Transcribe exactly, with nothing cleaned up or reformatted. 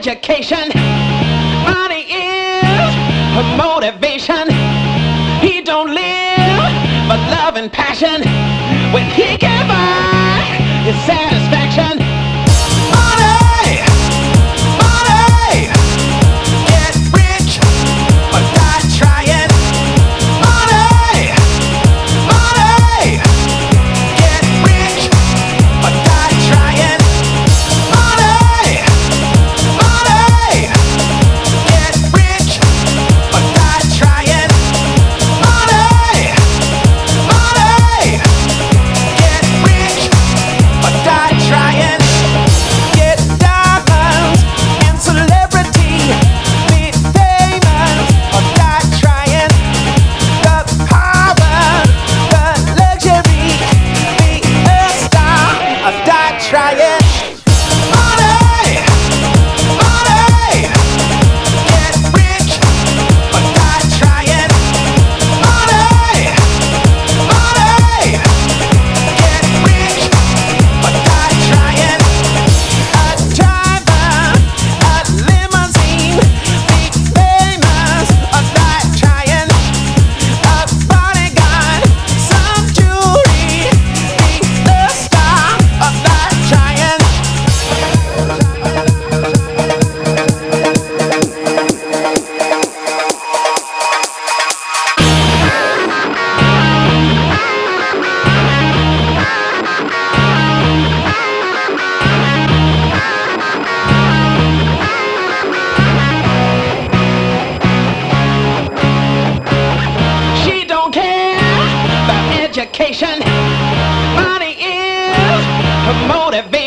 education. Money is her motivation. He don't live but love and passion. When he can buy his satisfaction. Money, money, get rich but die trying. Money, money, get rich but die trying. Money, money, get rich but die trying. Money, money, get rich but die trying. Get diamonds and celebrity, be famous or die trying. The power, the luxury, be a star or die trying. Money, money, get rich but die trying. Money, money, get rich but die trying. A driver, a limousine, be famous or die trying. A bodyguard, some jewelry, be a star or die trying. She don't care about education. Money is her motivation.